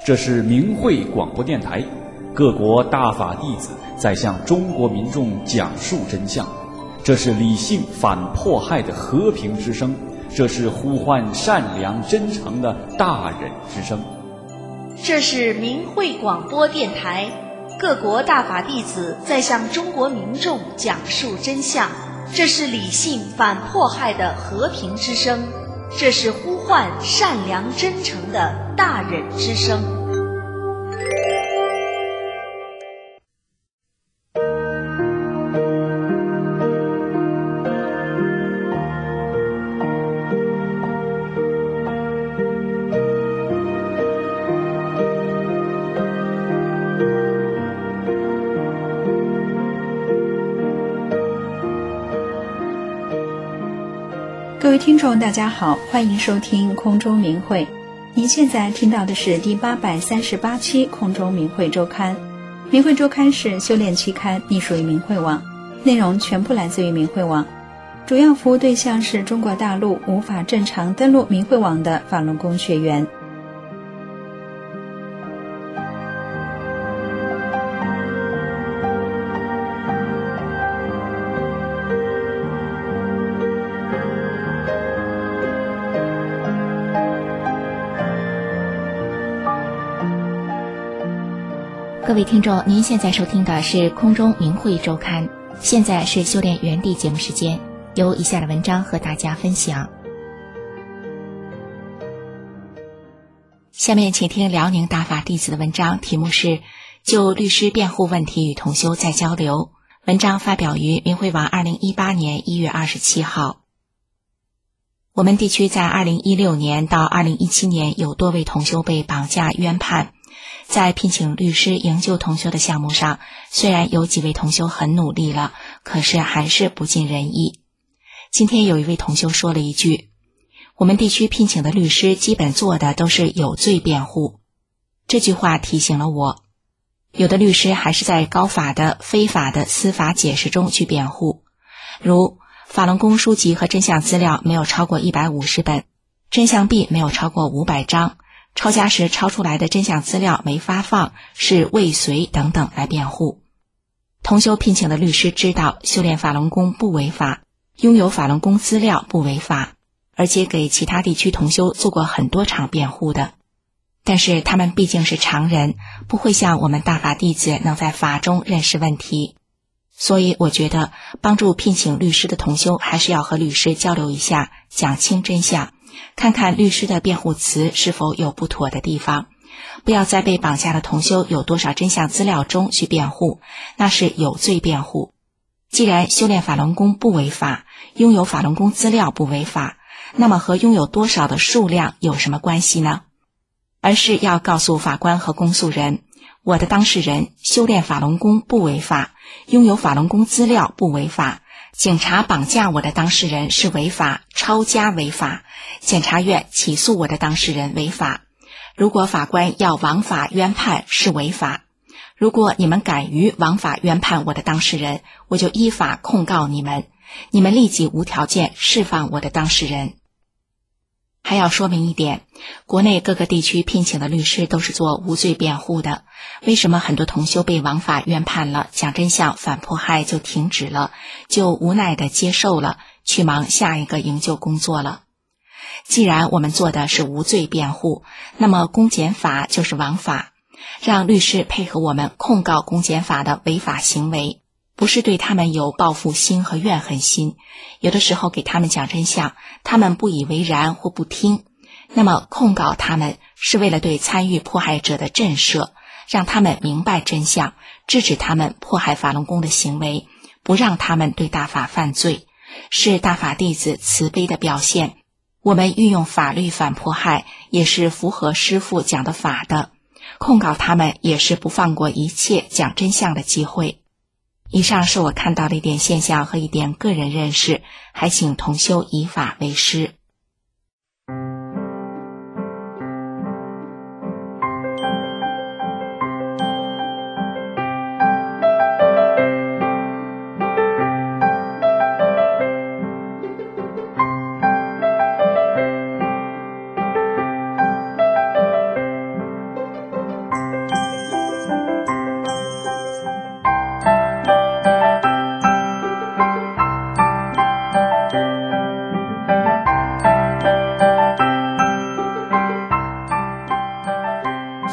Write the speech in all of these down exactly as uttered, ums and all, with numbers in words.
这是明慧广播电台，各国大法弟子在向中国民众讲述真相。这是理性反迫害的和平之声，这是呼唤善良真诚的大忍之声。 这是明慧广播电台，各国大法弟子在向中国民众讲述真相。这是理性反迫害的和平之声，这是呼唤善良真诚的大忍之声。 各位听众大家好，欢迎收听空中明慧。您现在听到的是第八百三十八期空中明慧周刊。明慧周刊是修炼期刊，隶属于明慧网，内容全部来自于明慧网，主要服务对象是中国大陆无法正常登录明慧网的法轮功学员。 各位听众，您现在收听的是空中明慧周刊，现在是修炼原地节目时间，由以下的文章和大家分享。下面请听辽宁大法弟子的文章，题目是就律师辩护问题与同修再交流。文章发表于明慧网二零一八年一月二十七号。我们地区在二零一六年到二零一七年有多位同修被绑架冤判，在聘请律师营救同修的项目上，虽然有几位同修很努力了，可是还是不尽人意。今天有一位同修说了一句，我们地区聘请的律师基本做的都是有罪辩护。这句话提醒了我，有的律师还是在高法的非法的司法解释中去辩护，如法轮功书籍和真相资料没有超过一百五十本，真相币没有超过五百张，抄家时抄出来的真相资料没发放，是未遂等等来辩护。同修聘请的律师知道修炼法轮功不违法，拥有法轮功资料不违法，而且给其他地区同修做过很多场辩护的。但是他们毕竟是常人，不会像我们大法弟子能在法中认识问题。所以我觉得帮助聘请律师的同修还是要和律师交流一下，讲清真相，看看律师的辩护词是否有不妥的地方，不要在被绑架的同修有多少真相资料中去辩护，那是有罪辩护。既然修炼法轮功不违法，拥有法轮功资料不违法，那么和拥有多少的数量有什么关系呢？而是要告诉法官和公诉人，我的当事人修炼法轮功不违法，拥有法轮功资料不违法，警察绑架我的当事人是违法，抄家违法，检察院起诉我的当事人违法，如果法官要枉法冤判是违法，如果你们敢于枉法冤判我的当事人，我就依法控告你们，你们立即无条件释放我的当事人。还要说明一点，国内各个地区聘请的律师都是做无罪辩护的，为什么很多同修被枉法冤判了，讲真相反迫害就停止了，就无奈地接受了，去忙下一个营救工作了？既然我们做的是无罪辩护，那么公检法就是枉法，让律师配合我们控告公检法的违法行为，不是对他们有报复心和怨恨心，有的时候给他们讲真相，他们不以为然或不听，那么控告他们是为了对参与迫害者的震慑，让他们明白真相，制止他们迫害法轮功的行为，不让他们对大法犯罪，是大法弟子慈悲的表现。我们运用法律反迫害，也是符合师父讲的法的，控告他们也是不放过一切讲真相的机会。以上是我看到的一点现象和一点个人认识，还请同修以法为师。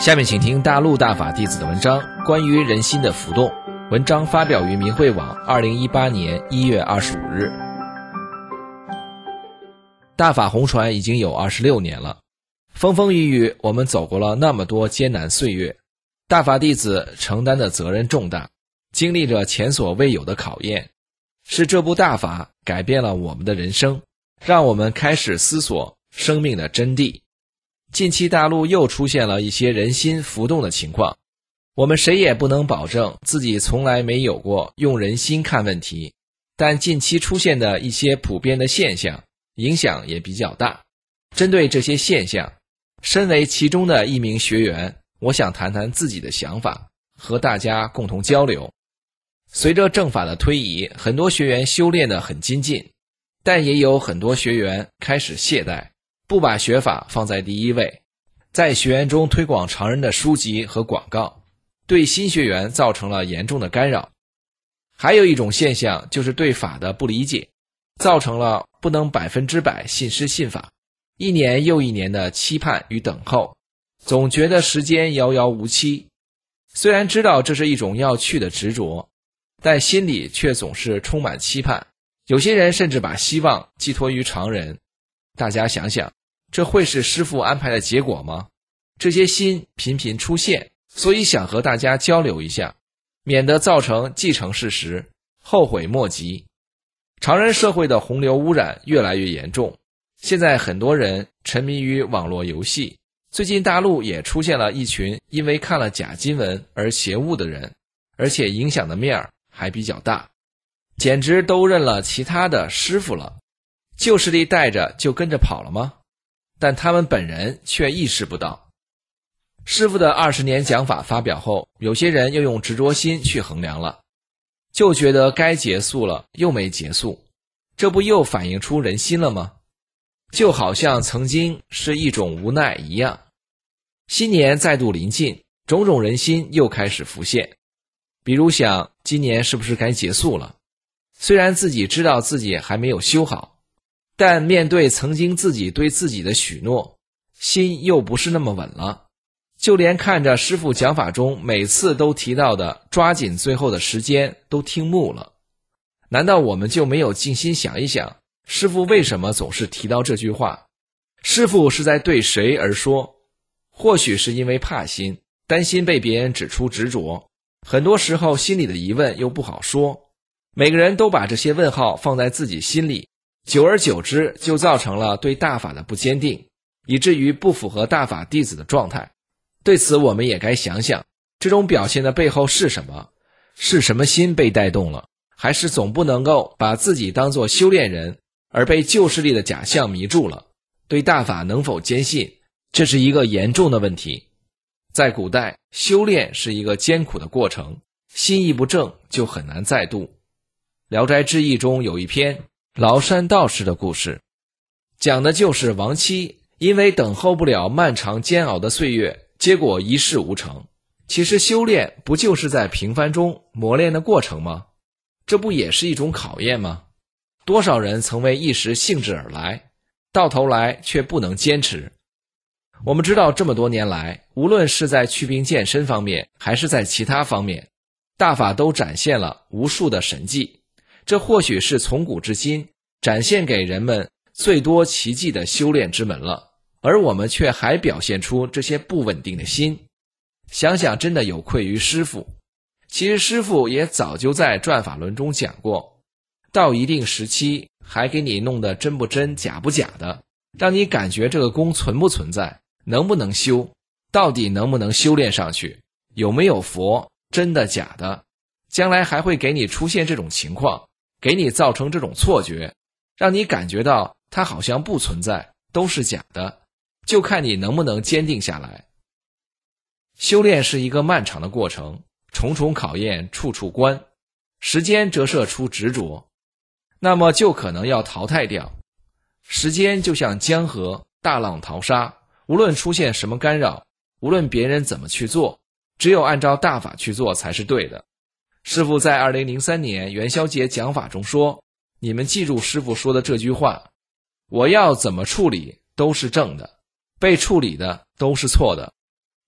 下面请听大陆大法弟子的文章，关于人心的浮动。文章发表于明慧网二零一八年一月二十五日。大法红传已经有二十六年了，风风雨雨，我们走过了那么多艰难岁月。大法弟子承担的责任重大，经历着前所未有的考验。是这部大法改变了我们的人生，让我们开始思索生命的真谛。近期大陆又出现了一些人心浮动的情况，我们谁也不能保证自己从来没有过用人心看问题，但近期出现的一些普遍的现象，影响也比较大。针对这些现象，身为其中的一名学员，我想谈谈自己的想法，和大家共同交流。随着正法的推移，很多学员修炼得很精进，但也有很多学员开始懈怠，不把学法放在第一位，在学员中推广常人的书籍和广告，对新学员造成了严重的干扰。还有一种现象就是对法的不理解，造成了不能百分之百信师信法，一年又一年的期盼与等候，总觉得时间遥遥无期。虽然知道这是一种要去的执着，但心里却总是充满期盼。有些人甚至把希望寄托于常人。大家想想，这会是师父安排的结果吗？这些心频频出现，所以想和大家交流一下，免得造成既成事实，后悔莫及。常人社会的洪流污染越来越严重，现在很多人沉迷于网络游戏。最近大陆也出现了一群因为看了假经文而邪悟的人，而且影响的面儿还比较大，简直都认了其他的师父了。旧势力带着就跟着跑了吗？但他们本人却意识不到。师父的二十年讲法发表后，有些人又用执着心去衡量了，就觉得该结束了又没结束，这不又反映出人心了吗？就好像曾经是一种无奈一样。新年再度临近，种种人心又开始浮现，比如想今年是不是该结束了？虽然自己知道自己还没有修好，但面对曾经自己对自己的许诺，心又不是那么稳了。就连看着师父讲法中每次都提到的抓紧最后的时间都听木了。难道我们就没有静心想一想，师父为什么总是提到这句话？师父是在对谁而说？或许是因为怕心，担心被别人指出执着，很多时候心里的疑问又不好说。每个人都把这些问号放在自己心里，久而久之就造成了对大法的不坚定，以至于不符合大法弟子的状态。对此我们也该想想，这种表现的背后是什么？是什么心被带动了？还是总不能够把自己当作修炼人，而被旧势力的假象迷住了？对大法能否坚信，这是一个严重的问题。在古代，修炼是一个艰苦的过程，心意不正就很难再度。聊斋志异中有一篇崂山道士的故事，讲的就是亡妻因为等候不了漫长煎熬的岁月，结果一事无成。其实修炼不就是在平凡中磨练的过程吗？这不也是一种考验吗？多少人曾为一时兴致而来，到头来却不能坚持。我们知道这么多年来，无论是在祛病健身方面，还是在其他方面，大法都展现了无数的神迹。这或许是从古至今展现给人们最多奇迹的修炼之门了，而我们却还表现出这些不稳定的心。想想真的有愧于师父。其实师父也早就在转法轮中讲过，到一定时期还给你弄得真不真假不假的，让你感觉这个功存不存在，能不能修，到底能不能修炼上去，有没有佛，真的假的，将来还会给你出现这种情况，给你造成这种错觉，让你感觉到它好像不存在，都是假的，就看你能不能坚定下来。修炼是一个漫长的过程，重重考验处处关，时间折射出执着，那么就可能要淘汰掉。时间就像江河，大浪淘沙，无论出现什么干扰，无论别人怎么去做，只有按照大法去做才是对的。师父在二零零三年元宵节讲法中说，你们记住师父说的这句话，我要怎么处理都是正的，被处理的都是错的。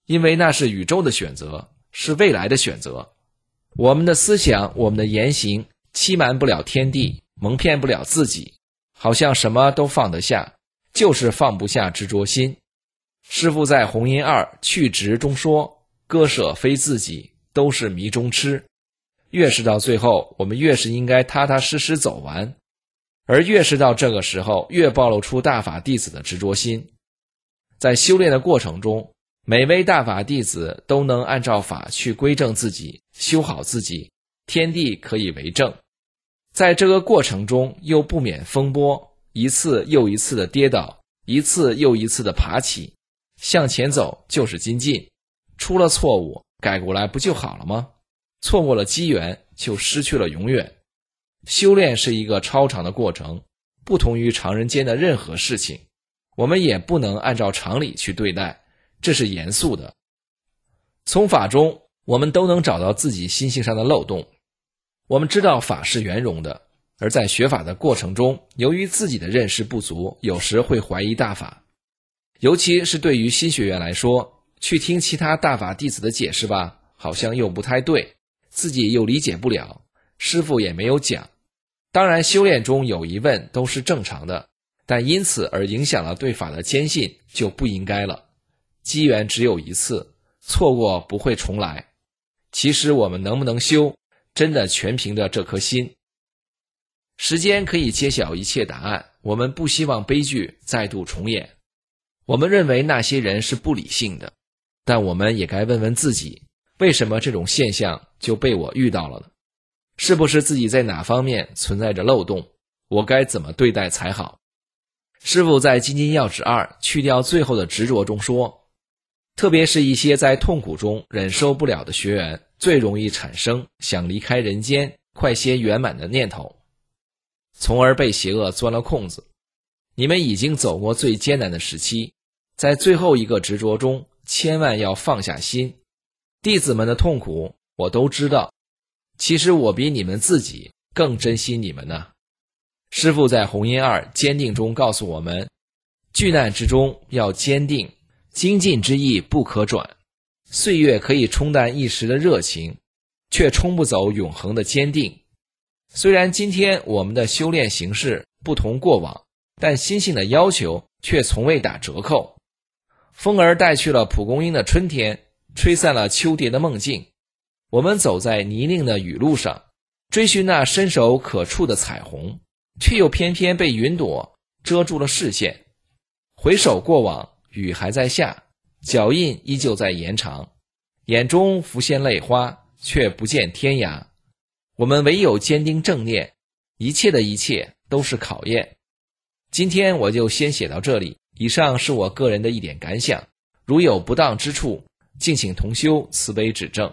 因为那是宇宙的选择，是未来的选择。我们的思想，我们的言行欺瞒不了天地，蒙骗不了自己，好像什么都放得下，就是放不下执着心。师父在弘音二去执中说，割舍非自己，都是迷中痴。越是到最后，我们越是应该踏踏实实走完，而越是到这个时候，越暴露出大法弟子的执着心。在修炼的过程中，每位大法弟子都能按照法去归正自己，修好自己，天地可以为证。在这个过程中又不免风波，一次又一次的跌倒，一次又一次的爬起，向前走就是精进，出了错误改过来不就好了吗？错过了机缘就失去了永远。修炼是一个超长的过程，不同于常人间的任何事情，我们也不能按照常理去对待，这是严肃的。从法中我们都能找到自己心性上的漏洞。我们知道法是圆融的，而在学法的过程中，由于自己的认识不足，有时会怀疑大法。尤其是对于新学员来说，去听其他大法弟子的解释吧，好像又不太对，自己又理解不了，师父也没有讲。当然修炼中有疑问都是正常的，但因此而影响了对法的坚信就不应该了。机缘只有一次，错过不会重来。其实我们能不能修，真的全凭着这颗心。时间可以揭晓一切答案，我们不希望悲剧再度重演。我们认为那些人是不理性的，但我们也该问问自己，为什么这种现象就被我遇到了呢？是不是自己在哪方面存在着漏洞？我该怎么对待才好？师父在《金经要旨二》去掉最后的执着中说，特别是一些在痛苦中忍受不了的学员，最容易产生想离开人间快些圆满的念头，从而被邪恶钻了空子。你们已经走过最艰难的时期，在最后一个执着中千万要放下心。弟子们的痛苦我都知道，其实我比你们自己更珍惜你们呢。师父在弘音二坚定中告诉我们，巨难之中要坚定，精进之意不可转。岁月可以冲淡一时的热情，却冲不走永恒的坚定。虽然今天我们的修炼形式不同过往，但心性的要求却从未打折扣。风儿带去了蒲公英的春天，吹散了秋蝶的梦境。我们走在泥泞的雨路上，追寻那伸手可触的彩虹，却又偏偏被云朵遮住了视线。回首过往，雨还在下，脚印依旧在延长，眼中浮现泪花，却不见天涯。我们唯有坚定正念，一切的一切都是考验。今天我就先写到这里，以上是我个人的一点感想，如有不当之处，敬请同修慈悲指正。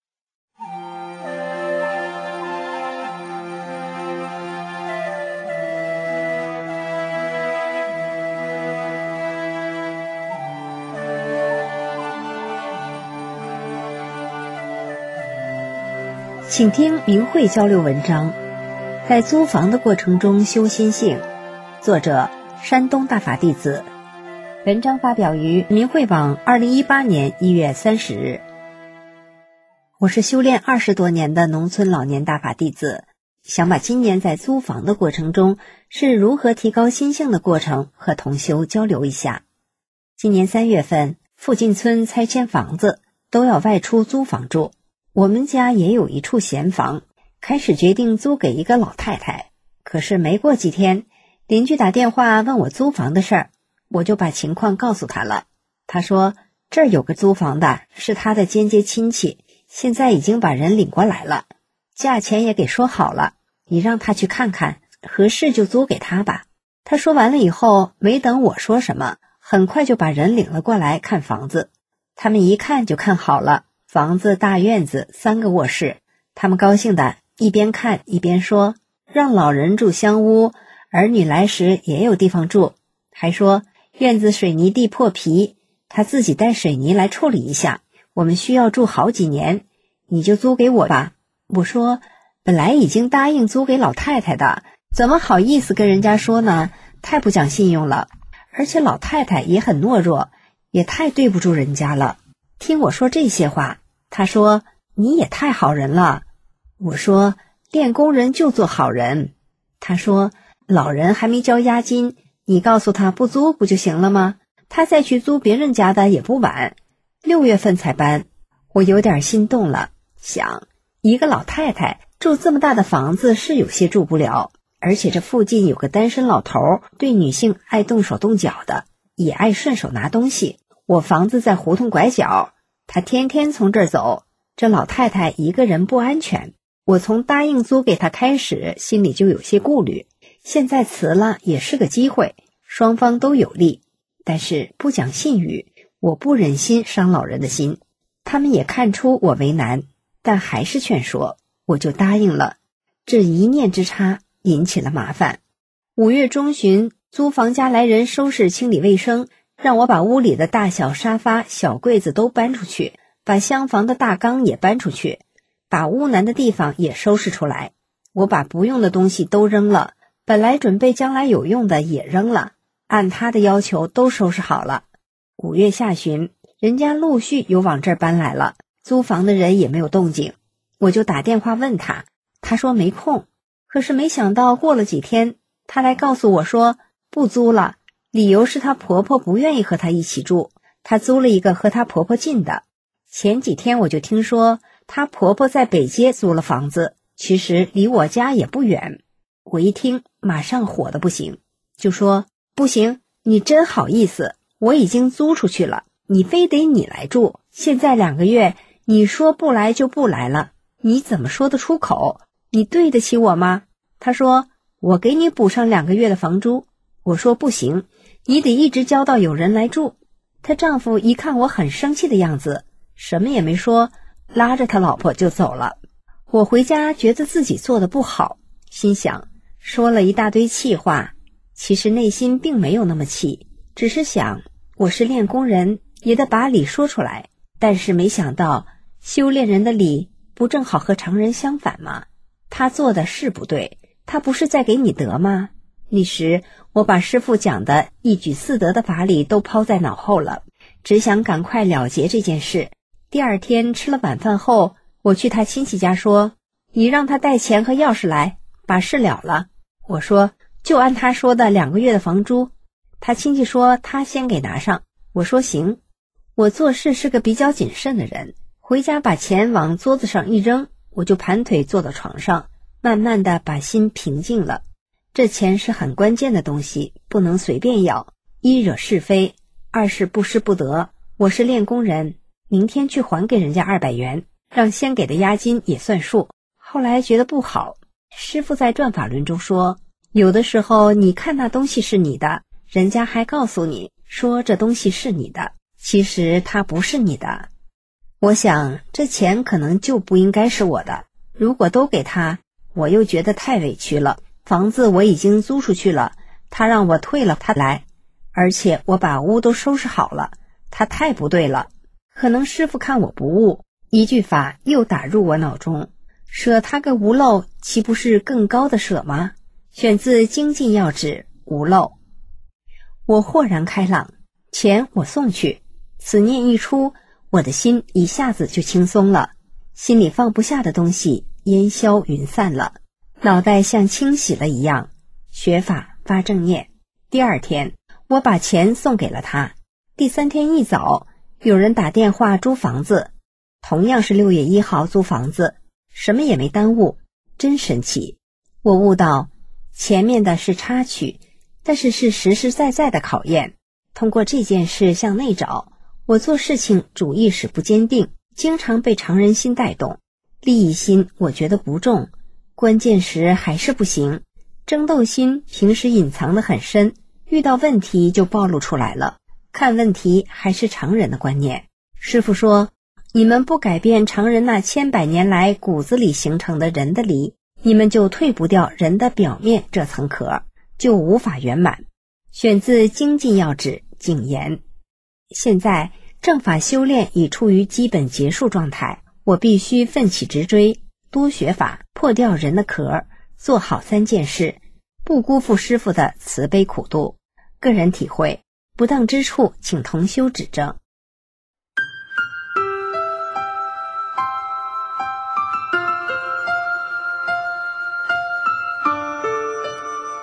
请听明慧交流文章，在租房的过程中修心性，作者山东大法弟子。文章发表于明慧网二零一八年一月三十日。我是修炼二十多年的农村老年大法弟子，想把今年在租房的过程中是如何提高心性的过程和同修交流一下。今年三月份，附近村拆迁房子，都要外出租房住。我们家也有一处闲房，开始决定租给一个老太太。可是没过几天，邻居打电话问我租房的事儿，我就把情况告诉他了。他说这儿有个租房的，是他的间接亲戚，现在已经把人领过来了，价钱也给说好了，你让他去看看，合适就租给他吧。他说完了以后，没等我说什么，很快就把人领了过来看房子。他们一看就看好了，房子大院子，三个卧室。他们高兴的一边看一边说，让老人住厢屋，儿女来时也有地方住。还说院子水泥地破皮，他自己带水泥来处理一下，我们需要住好几年，你就租给我吧。我说本来已经答应租给老太太的，怎么好意思跟人家说呢？太不讲信用了，而且老太太也很懦弱，也太对不住人家了。 听我说这些话，他说：“你也太好人了。”我说：“练功人就做好人。”他说：“老人还没交押金，你告诉他不租不就行了吗？他再去租别人家的也不晚，六月份才搬。”我有点心动了，想一个老太太住这么大的房子是有些住不了，而且这附近有个单身老头，对女性爱动手动脚的，也爱顺手拿东西。我房子在胡同拐角，他天天从这儿走，这老太太一个人不安全。我从答应租给他开始，心里就有些顾虑，现在辞了也是个机会，双方都有利。但是不讲信誉，我不忍心伤老人的心。他们也看出我为难，但还是劝说，我就答应了。这一念之差引起了麻烦。五月中旬，租房家来人收拾清理卫生，让我把屋里的大小沙发、小柜子都搬出去，把厢房的大缸也搬出去，把屋南的地方也收拾出来。我把不用的东西都扔了，本来准备将来有用的也扔了，按他的要求都收拾好了。五月下旬，人家陆续有往这儿搬来了，租房的人也没有动静，我就打电话问他，他说没空。可是没想到过了几天，他来告诉我说不租了，理由是她婆婆不愿意和她一起住，她租了一个和她婆婆近的。前几天我就听说她婆婆在北街租了房子，其实离我家也不远。我一听马上火得不行，就说不行，你真好意思，我已经租出去了，你非得你来住，现在两个月你说不来就不来了，你怎么说得出口？你对得起我吗？他说我给你补上两个月的房租。我说不行，你得一直交到有人来住。她丈夫一看我很生气的样子，什么也没说，拉着他老婆就走了。我回家觉得自己做得不好，心想说了一大堆气话，其实内心并没有那么气，只是想我是练功人，也得把理说出来。但是没想到修炼人的理不正好和常人相反吗？他做的是不对，他不是在给你德吗？那时我把师父讲的一举四得的法理都抛在脑后了，只想赶快了结这件事。第二天吃了晚饭后，我去他亲戚家说，你让他带钱和钥匙来，把事了了。我说就按他说的两个月的房租。他亲戚说他先给拿上，我说行。我做事是个比较谨慎的人，回家把钱往桌子上一扔，我就盘腿坐到床上，慢慢的把心平静了。这钱是很关键的东西，不能随便要，一惹是非，二是不失不得。我是练功人，明天去还给人家二百元，让先给的押金也算数。后来觉得不好，师父在转法轮中说，有的时候你看那东西是你的，人家还告诉你说这东西是你的，其实它不是你的。我想这钱可能就不应该是我的，如果都给他，我又觉得太委屈了。房子我已经租出去了，他让我退了他来，而且我把屋都收拾好了，他太不对了。可能师父看我不悟，一句法又打入我脑中，舍他个无漏，岂不是更高的舍吗？选自精进要旨无漏。我豁然开朗，钱我送去，此念一出，我的心一下子就轻松了，心里放不下的东西烟消云散了，脑袋像清洗了一样，学法发正念。第二天我把钱送给了他。第三天一早，有人打电话租房子，同样是六月一号租房子，什么也没耽误，真神奇。我悟到前面的是插曲，但是是实实在在的考验。通过这件事向内找，我做事情主意识不坚定，经常被常人心带动，利益心我觉得不重，关键时还是不行。争斗心平时隐藏得很深，遇到问题就暴露出来了。看问题还是常人的观念。师父说，你们不改变常人那千百年来骨子里形成的人的理，你们就退不掉人的表面这层壳，就无法圆满。选自精进要旨谨言。现在正法修炼已处于基本结束状态，我必须奋起直追，多学法，破掉人的壳，做好三件事，不辜负师父的慈悲苦度。个人体会，不当之处请同修指正。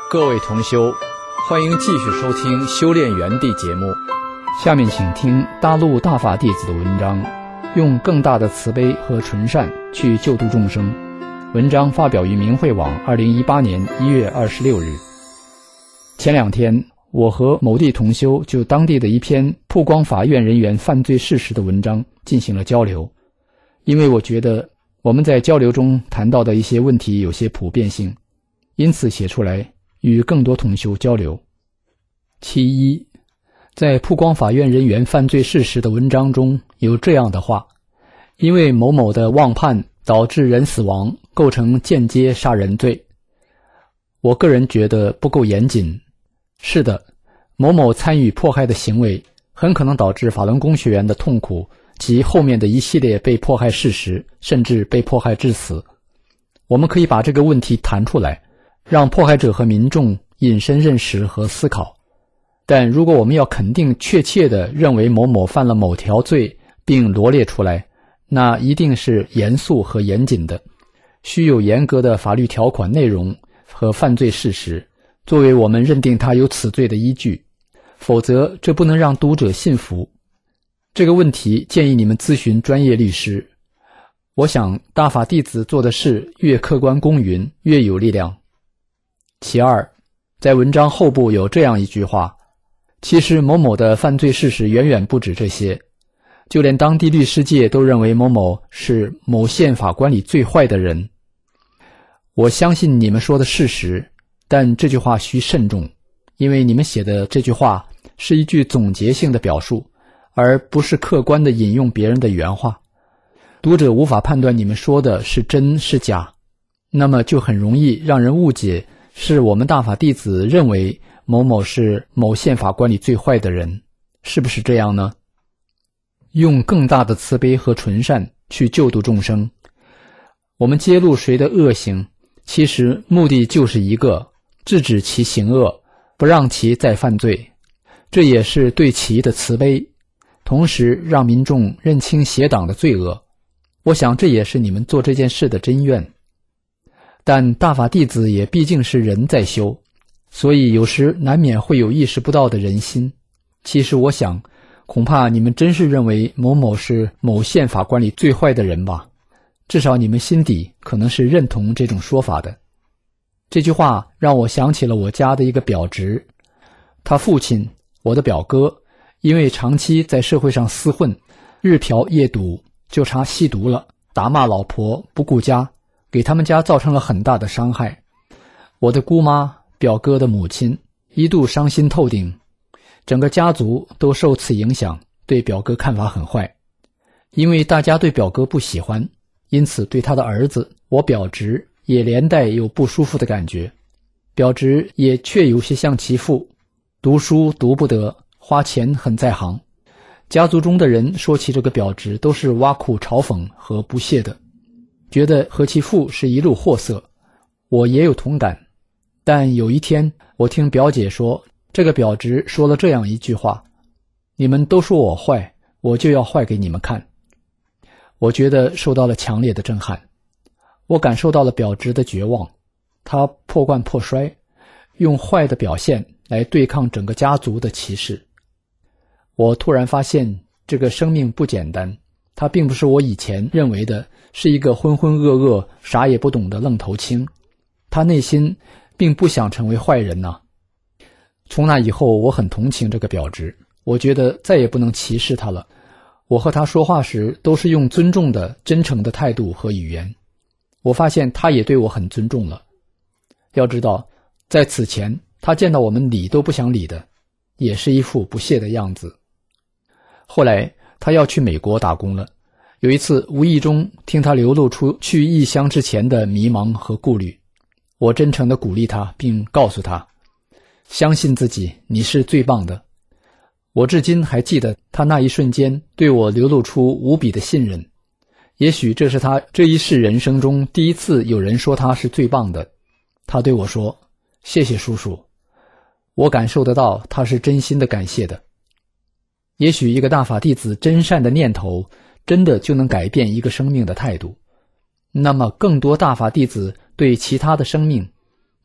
各位同修，欢迎继续收听修炼园地节目。下面请听大陆大法弟子的文章，用更大的慈悲和纯善去救度众生。文章发表于明慧网二零一八年一月二十六日。前两天，我和某地同修就当地的一篇曝光法院人员犯罪事实的文章进行了交流，因为我觉得我们在交流中谈到的一些问题有些普遍性，因此写出来与更多同修交流。其一，在曝光法院人员犯罪事实的文章中有这样的话：因为某某的妄判导致人死亡，构成间接杀人罪。我个人觉得不够严谨。是的，某某参与迫害的行为很可能导致法轮功学员的痛苦及后面的一系列被迫害事实，甚至被迫害致死。我们可以把这个问题谈出来，让迫害者和民众引申认识和思考。但如果我们要肯定确切地认为某某犯了某条罪并罗列出来，那一定是严肃和严谨的，需有严格的法律条款内容和犯罪事实作为我们认定他有此罪的依据，否则这不能让读者信服。这个问题建议你们咨询专业律师。我想大法弟子做的事越客观公允，越有力量。其二，在文章后部有这样一句话：其实某某的犯罪事实远远不止这些，就连当地律师界都认为某某是某宪法管理最坏的人。我相信你们说的事实，但这句话需慎重，因为你们写的这句话是一句总结性的表述，而不是客观地引用别人的原话。读者无法判断你们说的是真是假，那么就很容易让人误解是我们大法弟子认为某某是某宪法管理最坏的人，是不是这样呢？用更大的慈悲和纯善去救度众生。我们揭露谁的恶行，其实目的就是一个，制止其行恶，不让其再犯罪，这也是对其的慈悲，同时让民众认清邪党的罪恶。我想这也是你们做这件事的真愿。但大法弟子也毕竟是人在修，所以有时难免会有意识不到的人心。其实我想，恐怕你们真是认为某某是某宪法管理最坏的人吧，至少你们心底可能是认同这种说法的。这句话让我想起了我家的一个表侄，他父亲，我的表哥，因为长期在社会上厮混，日嫖夜赌，就差吸毒了，打骂老婆，不顾家，给他们家造成了很大的伤害。我的姑妈，表哥的母亲，一度伤心透顶，整个家族都受此影响，对表哥看法很坏。因为大家对表哥不喜欢，因此对他的儿子，我表侄，也连带有不舒服的感觉。表侄也确有些像其父，读书读不得，花钱很在行。家族中的人说起这个表侄都是挖苦嘲讽和不屑的，觉得和其父是一路货色。我也有同感，但有一天我听表姐说，这个表侄说了这样一句话：你们都说我坏，我就要坏给你们看。我觉得受到了强烈的震撼，我感受到了表侄的绝望，他破罐破摔，用坏的表现来对抗整个家族的歧视。我突然发现这个生命不简单，他并不是我以前认为的是一个浑浑噩噩啥也不懂的愣头青，他内心并不想成为坏人呐、啊。从那以后我很同情这个表侄，我觉得再也不能歧视他了。我和他说话时都是用尊重的真诚的态度和语言，我发现他也对我很尊重了。要知道在此前他见到我们理都不想理的，也是一副不屑的样子。后来他要去美国打工了，有一次无意中听他流露出去异乡之前的迷茫和顾虑，我真诚地鼓励他，并告诉他，相信自己，你是最棒的。我至今还记得他那一瞬间对我流露出无比的信任，也许这是他这一世人生中第一次有人说他是最棒的。他对我说，谢谢叔叔。我感受得到他是真心的感谢的。也许一个大法弟子真善的念头真的就能改变一个生命的态度，那么更多大法弟子对其他的生命，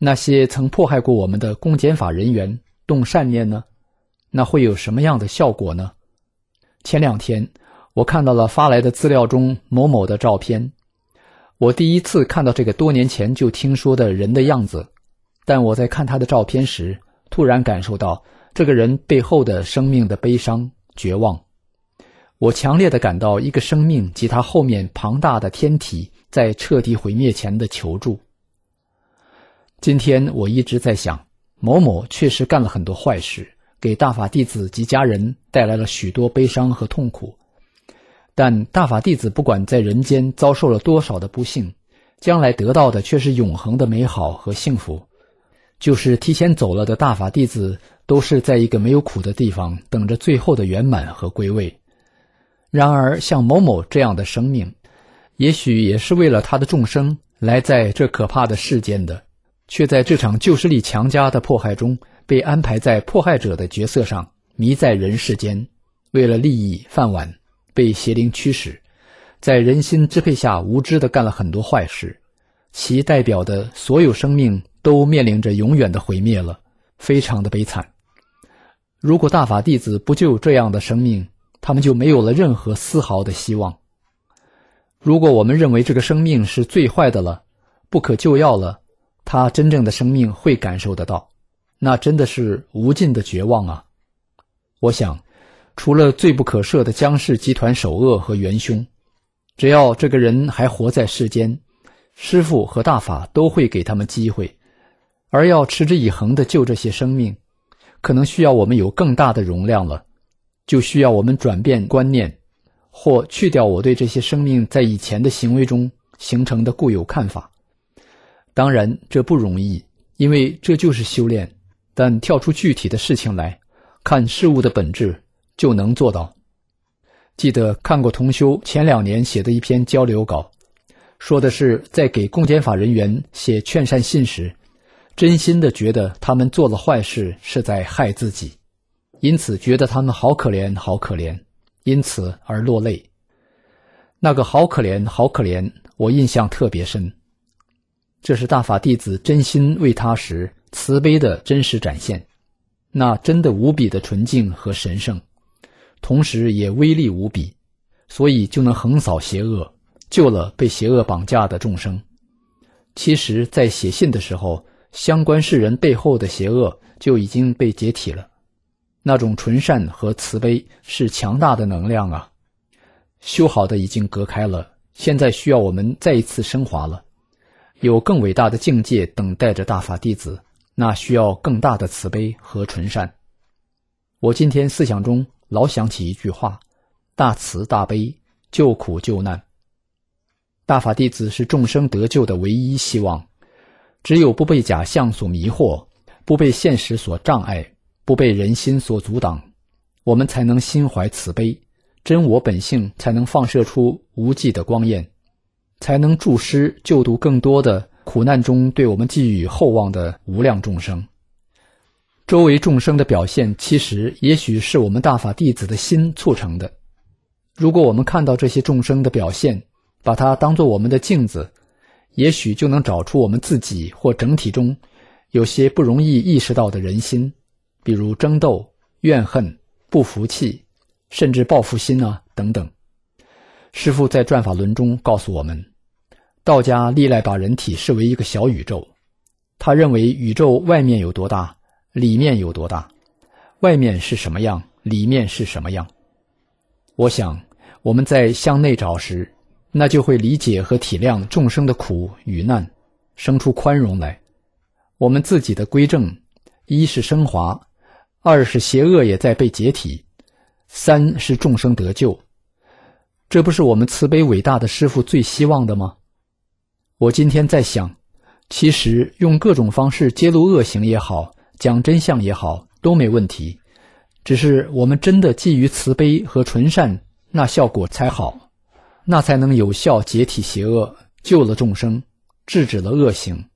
那些曾迫害过我们的公检法人员动善念呢？那会有什么样的效果呢？前两天我看到了发来的资料中某某的照片，我第一次看到这个多年前就听说的人的样子，但我在看他的照片时，突然感受到这个人背后的生命的悲伤、绝望。我强烈地感到一个生命及他后面庞大的天体在彻底毁灭前的求助。今天我一直在想，某某确实干了很多坏事，给大法弟子及家人带来了许多悲伤和痛苦。但大法弟子不管在人间遭受了多少的不幸，将来得到的却是永恒的美好和幸福。就是提前走了的大法弟子，都是在一个没有苦的地方等着最后的圆满和归位。然而像某某这样的生命，也许也是为了他的众生来在这可怕的世间的，却在这场旧势力强加的迫害中被安排在迫害者的角色上，迷在人世间，为了利益饭碗被邪灵驱使，在人心支配下无知地干了很多坏事，其代表的所有生命都面临着永远的毁灭了，非常的悲惨。如果大法弟子不救这样的生命，他们就没有了任何丝毫的希望。如果我们认为这个生命是最坏的了，不可救药了，他真正的生命会感受得到，那真的是无尽的绝望啊！我想，除了罪不可赦的江氏集团首恶和元凶，只要这个人还活在世间，师父和大法都会给他们机会。而要持之以恒地救这些生命，可能需要我们有更大的容量了，就需要我们转变观念，或去掉我对这些生命在以前的行为中形成的固有看法。当然这不容易，因为这就是修炼，但跳出具体的事情来看事物的本质，就能做到。记得看过同修前两年写的一篇交流稿，说的是在给公检法人员写劝善信时，真心的觉得他们做了坏事是在害自己，因此觉得他们好可怜好可怜，因此而落泪。那个好可怜好可怜我印象特别深，这是大法弟子真心为他时慈悲的真实展现，那真的无比的纯净和神圣，同时也威力无比，所以就能横扫邪恶，救了被邪恶绑架的众生。其实在写信的时候，相关世人背后的邪恶就已经被解体了，那种纯善和慈悲是强大的能量啊！修好的已经隔开了，现在需要我们再一次升华了。有更伟大的境界等待着大法弟子，那需要更大的慈悲和纯善。我今天思想中老想起一句话：大慈大悲，救苦救难。大法弟子是众生得救的唯一希望，只有不被假象所迷惑，不被现实所障碍，不被人心所阻挡，我们才能心怀慈悲，真我本性才能放射出无际的光焰，才能助师救度更多的苦难中对我们寄予厚望的无量众生。周围众生的表现，其实也许是我们大法弟子的心促成的。如果我们看到这些众生的表现，把它当作我们的镜子，也许就能找出我们自己或整体中有些不容易意识到的人心，比如争斗、怨恨、不服气，甚至报复心啊等等。师父在转法轮中告诉我们，道家历来把人体视为一个小宇宙，他认为宇宙外面有多大，里面有多大，外面是什么样，里面是什么样。我想我们在向内找时，那就会理解和体谅众生的苦与难，生出宽容来。我们自己的归正，一是升华，二是邪恶也在被解体，三是众生得救。这不是我们慈悲伟大的师父最希望的吗？我今天在想，其实用各种方式揭露恶行也好，讲真相也好，都没问题，只是我们真的基于慈悲和纯善，那效果才好，那才能有效解体邪恶，救了众生，制止了恶行。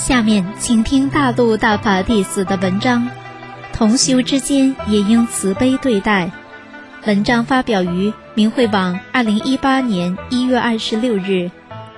下面请听大陆大法弟子的文章，同修之间也应慈悲对待。文章发表于明慧网二零一八年一月二十六日。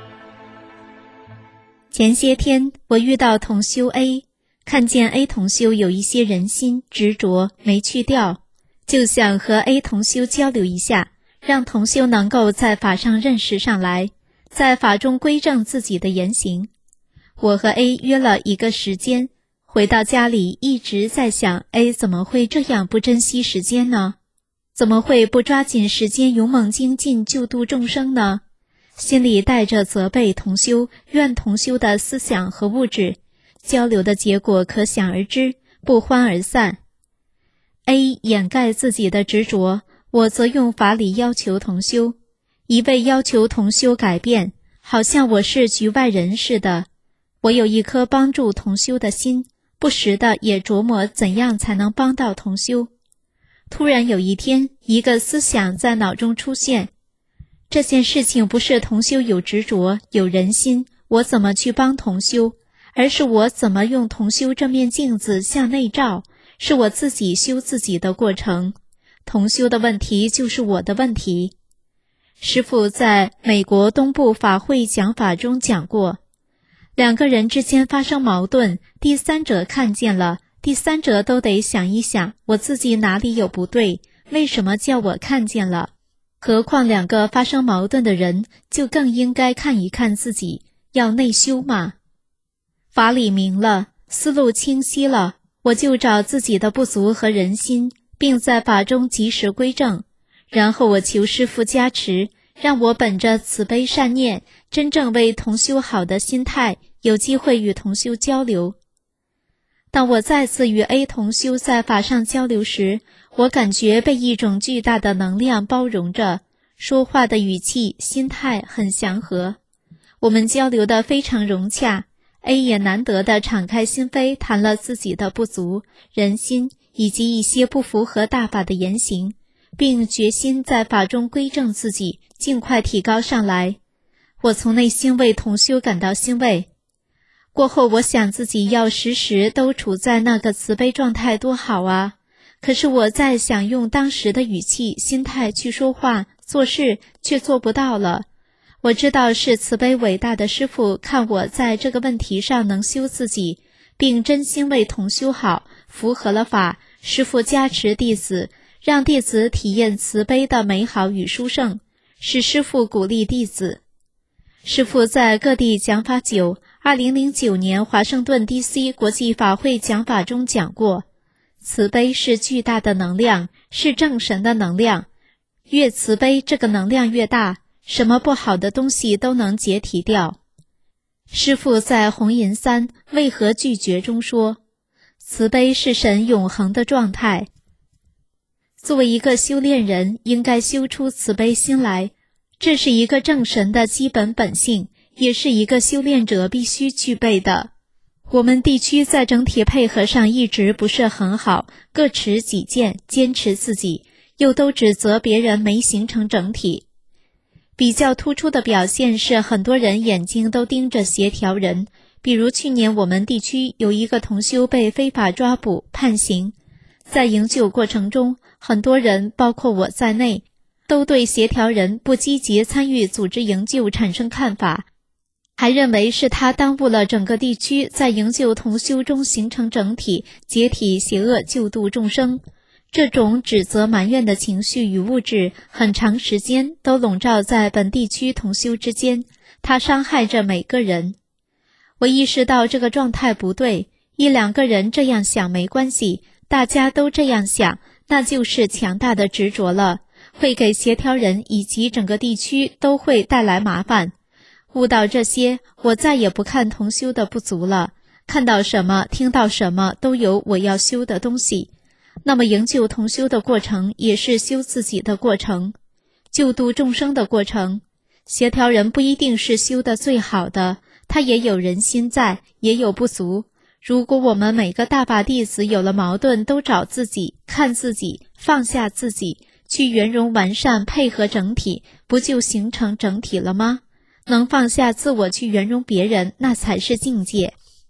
前些天我遇到同修 A， 看见 A 同修有一些人心执着没去掉，就想和 A 同修交流一下，让同修能够在法上认识上来，在法中归正自己的言行。我和 A 约了一个时间，回到家里一直在想 A 怎么会这样不珍惜时间呢？怎么会不抓紧时间勇猛精进救度众生呢？心里带着责备同修、怨同修的思想和物质，交流的结果可想而知，不欢而散。A 掩盖自己的执着，我则用法理要求同修，一味要求同修改变，好像我是局外人似的。我有一颗帮助同修的心，不时的也琢磨怎样才能帮到同修。突然有一天，一个思想在脑中出现，这件事情不是同修有执着有人心，我怎么去帮同修，而是我怎么用同修这面镜子向内照，是我自己修自己的过程。同修的问题就是我的问题。师父在美国东部法会讲法中讲过，两个人之间发生矛盾，第三者看见了，第三者都得想一想，我自己哪里有不对，为什么叫我看见了？何况两个发生矛盾的人，就更应该看一看自己，要内修嘛。法理明了，思路清晰了，我就找自己的不足和人心，并在法中及时归正，然后我求师父加持，让我本着慈悲善念，真正为同修好的心态，有机会与同修交流。当我再次与 A 同修在法上交流时，我感觉被一种巨大的能量包容着，说话的语气、心态很祥和。我们交流得非常融洽， A 也难得地敞开心扉，谈了自己的不足、人心以及一些不符合大法的言行，并决心在法中归正自己，尽快提高上来。我从内心为同修感到欣慰。过后我想自己要时时都处在那个慈悲状态多好啊！可是我在想用当时的语气、心态去说话、做事，却做不到了。我知道是慈悲伟大的师父看我在这个问题上能修自己，并真心为同修好，符合了法，师父加持弟子，让弟子体验慈悲的美好与殊胜，是师父鼓励弟子。师父在各地讲法久，二零零九年华盛顿 D C 国际法会讲法中讲过，慈悲是巨大的能量，是正神的能量，越慈悲这个能量越大，什么不好的东西都能解体掉。师父在红银三为何拒绝中说，慈悲是神永恒的状态，作为一个修炼人，应该修出慈悲心来，这是一个正神的基本本性，也是一个修炼者必须具备的。我们地区在整体配合上一直不是很好，各持己见，坚持自己，又都指责别人没形成整体。比较突出的表现是很多人眼睛都盯着协调人，比如去年我们地区有一个同修被非法抓捕判刑，在营救过程中，很多人包括我在内都对协调人不积极参与组织营救产生看法，还认为是他耽误了整个地区在营救同修中形成整体，解体邪恶，救度众生。这种指责埋怨的情绪与物质很长时间都笼罩在本地区同修之间，它伤害着每个人。我意识到这个状态不对，一两个人这样想没关系，大家都这样想，那就是强大的执着了，会给协调人以及整个地区都会带来麻烦。悟到这些，我再也不看同修的不足了，看到什么听到什么都有我要修的东西。那么营救同修的过程也是修自己的过程，救度众生的过程。协调人不一定是修的最好的，他也有人心在，也有不足。如果我们每个大法弟子有了矛盾都找自己，看自己，放下自己，去圆融完善配合整体，不就形成整体了吗？能放下自我去圆融别人，那才是境界。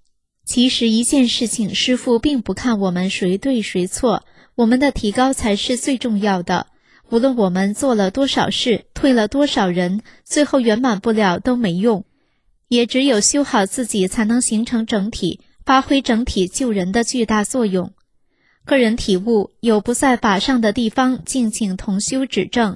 其实一件事情，师父并不看我们谁对谁错，我们的提高才是最重要的。无论我们做了多少事，退了多少人，最后圆满不了都没用。也只有修好自己，才能形成整体，发挥整体救人的巨大作用。个人体悟，有不在法上的地方，敬请同修指正。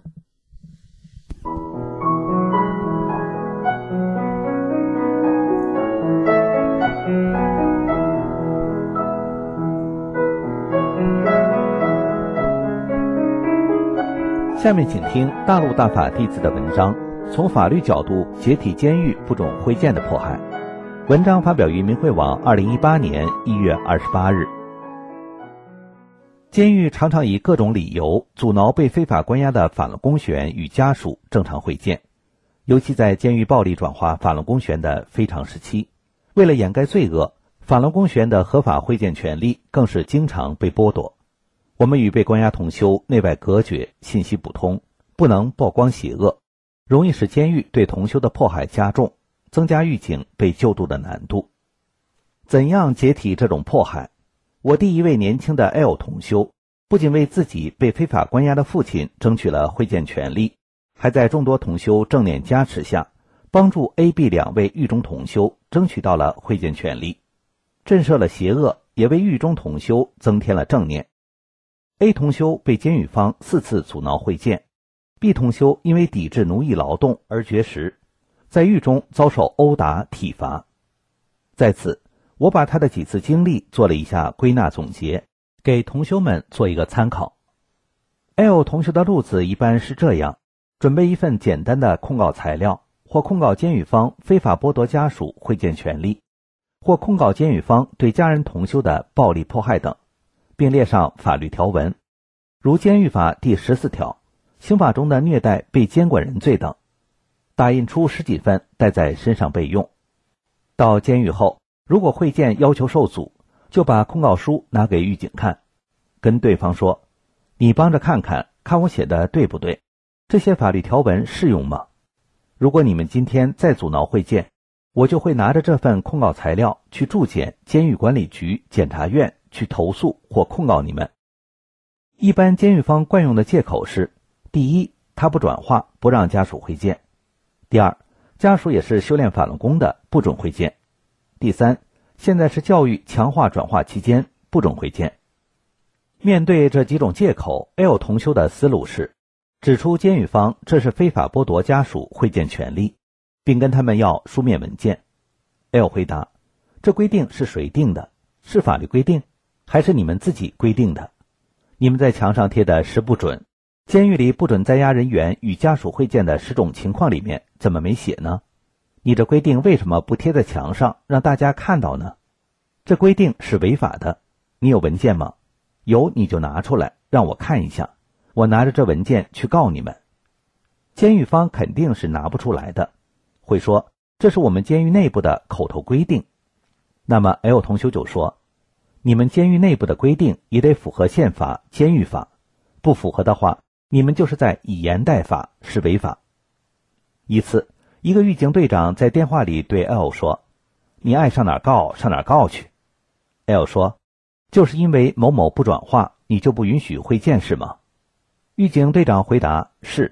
下面请听大陆大法弟子的文章，从法律角度解体监狱不准会见的迫害。文章发表于明慧网二零一八年一月二十八日。监狱常常以各种理由阻挠被非法关押的法轮功学员与家属正常会见，尤其在监狱暴力转化法轮功学员的非常时期，为了掩盖罪恶，法轮功学员的合法会见权利更是经常被剥夺。我们与被关押同修内外隔绝，信息不通，不能曝光邪恶，容易使监狱对同修的迫害加重，增加狱警被救度的难度。怎样解体这种迫害？我第一位年轻的 L 同修，不仅为自己被非法关押的父亲争取了会见权利，还在众多同修正念加持下，帮助 A、B 两位狱中同修争取到了会见权利，震慑了邪恶，也为狱中同修增添了正念。A 同修被监狱方四次阻挠会见， B 同修因为抵制奴役劳动而绝食，在狱中遭受殴打体罚。在此，我把他的几次经历做了一下归纳总结，给同修们做一个参考。 L 同修的路子一般是这样：准备一份简单的控告材料，或控告监狱方非法剥夺家属会见权利，或控告监狱方对家人同修的暴力迫害等，并列上法律条文，如监狱法第十四条、刑法中的虐待被监管人罪等，打印出十几份带在身上备用。到监狱后，如果会见要求受阻，就把控告书拿给狱警看，跟对方说，你帮着看看，看我写的对不对，这些法律条文适用吗？如果你们今天再阻挠会见，我就会拿着这份控告材料去驻检监狱管理局、检察院去投诉或控告你们。一般监狱方惯用的借口是：第一，他不转化，不让家属会见；第二，家属也是修炼法轮功的，不准会见；第三，现在是教育强化转化期间，不准会见。面对这几种借口， L 同修的思路是指出监狱方这是非法剥夺家属会见权利，并跟他们要书面文件。 L 回答，这规定是谁定的？是法律规定，还是你们自己规定的？你们在墙上贴的十不准，监狱里不准在押人员与家属会见的十种情况里面怎么没写呢？你这规定为什么不贴在墙上让大家看到呢？这规定是违法的，你有文件吗？有你就拿出来让我看一下，我拿着这文件去告你们。监狱方肯定是拿不出来的，会说这是我们监狱内部的口头规定。那么 L 同修就说，你们监狱内部的规定也得符合宪法、监狱法，不符合的话，你们就是在以言代法，是违法。一次，一个狱警队长在电话里对 L 说，你爱上哪儿告上哪儿告去。 L 说，就是因为某某不转化，你就不允许会见是吗？狱警队长回答，是。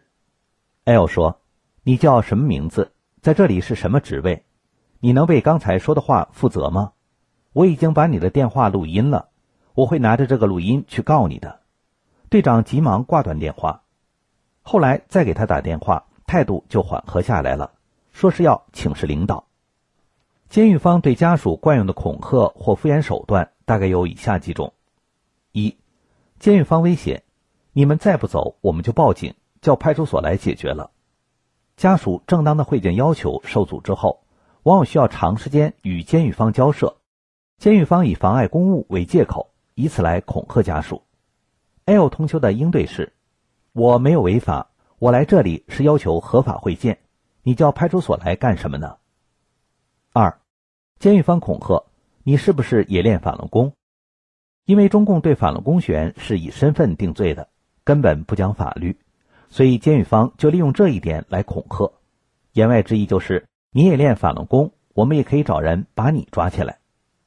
L 说，你叫什么名字？在这里是什么职位？你能为刚才说的话负责吗？我已经把你的电话录音了，我会拿着这个录音去告你的。队长急忙挂断电话，后来再给他打电话，态度就缓和下来了，说是要请示领导。监狱方对家属惯用的恐吓或敷衍手段大概有以下几种：一，监狱方威胁，你们再不走，我们就报警，叫派出所来解决了。家属正当的会见要求受阻之后，往往需要长时间与监狱方交涉，监狱方以妨碍公务为借口，以此来恐吓家属。 L 同修的应对是，我没有违法，我来这里是要求合法会见，你叫派出所来干什么呢？二，监狱方恐吓，你是不是也练法轮功？因为中共对法轮功学员是以身份定罪的，根本不讲法律，所以监狱方就利用这一点来恐吓，言外之意就是你也练法轮功，我们也可以找人把你抓起来。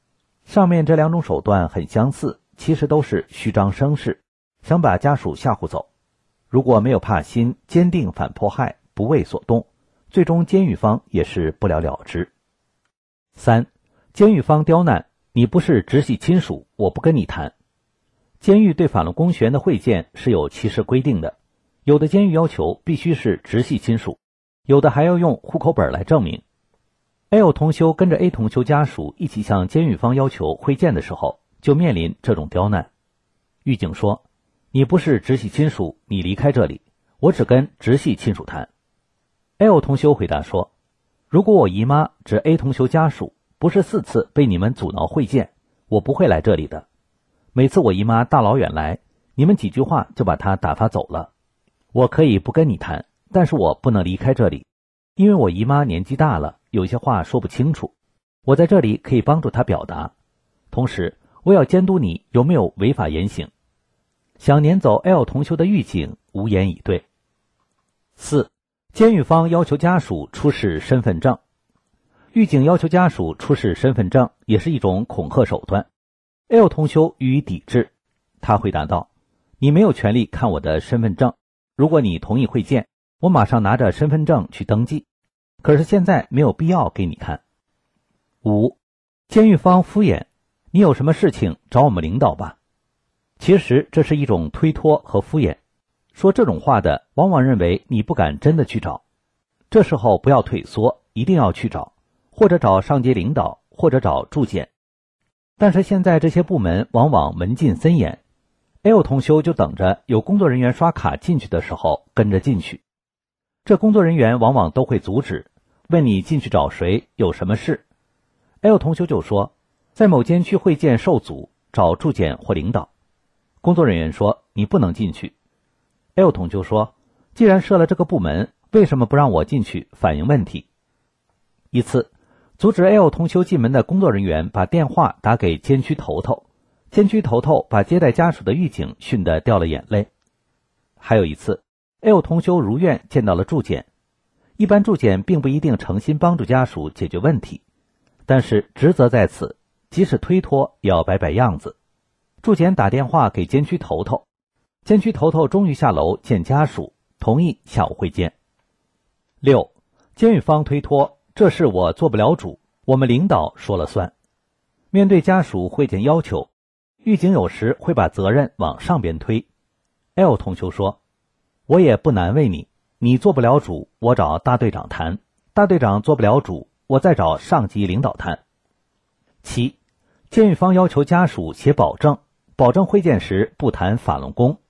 上面这两种手段很相似，其实都是虚张声势，想把家属吓唬走。如果没有怕心，坚定反迫害，不为所动，最终监狱方也是不了了之。三，监狱方刁难，你不是直系亲属，我不跟你谈。监狱对法轮功学员的会见是有其实规定的，有的监狱要求必须是直系亲属，有的还要用户口本来证明。L 同修跟着 A 同修家属一起向监狱方要求会见的时候，就面临这种刁难。狱警说，你不是直系亲属，你离开这里，我只跟直系亲属谈。L 同修回答说，如果我姨妈指 A 同修家属不是四次被你们阻挠会见，我不会来这里的。每次我姨妈大老远来，你们几句话就把她打发走了。我可以不跟你谈，但是我不能离开这里，因为我姨妈年纪大了，有些话说不清楚，我在这里可以帮助她表达，同时我要监督你有没有违法言行。想撵走 L 同修的狱警无言以对。四，监狱方要求家属出示身份证。狱警要求家属出示身份证也是一种恐吓手段。L 同修予以抵制，他回答道，你没有权利看我的身份证，如果你同意会见，我马上拿着身份证去登记，可是现在没有必要给你看。五，监狱方敷衍，你有什么事情找我们领导吧。其实这是一种推脱和敷衍，说这种话的往往认为你不敢真的去找，这时候不要退缩，一定要去找，或者找上级领导，或者找住检。但是现在这些部门往往门禁森严， L 同修就等着有工作人员刷卡进去的时候跟着进去，这工作人员往往都会阻止，问你进去找谁，有什么事。 L 同修就说，在某间区会见受阻，找住检或领导。工作人员说，你不能进去。 L 同修说，既然设了这个部门，为什么不让我进去反映问题？一次阻止 L 同修进门的工作人员把电话打给监区头头，监区头头把接待家属的狱警训得掉了眼泪。还有一次 L 同修如愿见到了住检，一般住检并不一定诚心帮助家属解决问题，但是职责在此，即使推脱也要摆摆样子。住检打电话给监区头头，监区头头终于下楼见家属，同意下午会见。六，监狱方推脱，这事我做不了主，我们领导说了算。面对家属会见要求，狱警有时会把责任往上边推。 L 同修说，我也不难为你，你做不了主，我找大队长谈，大队长做不了主，我再找上级领导谈。七，监狱方要求家属写保证，保证会见时不谈法轮功。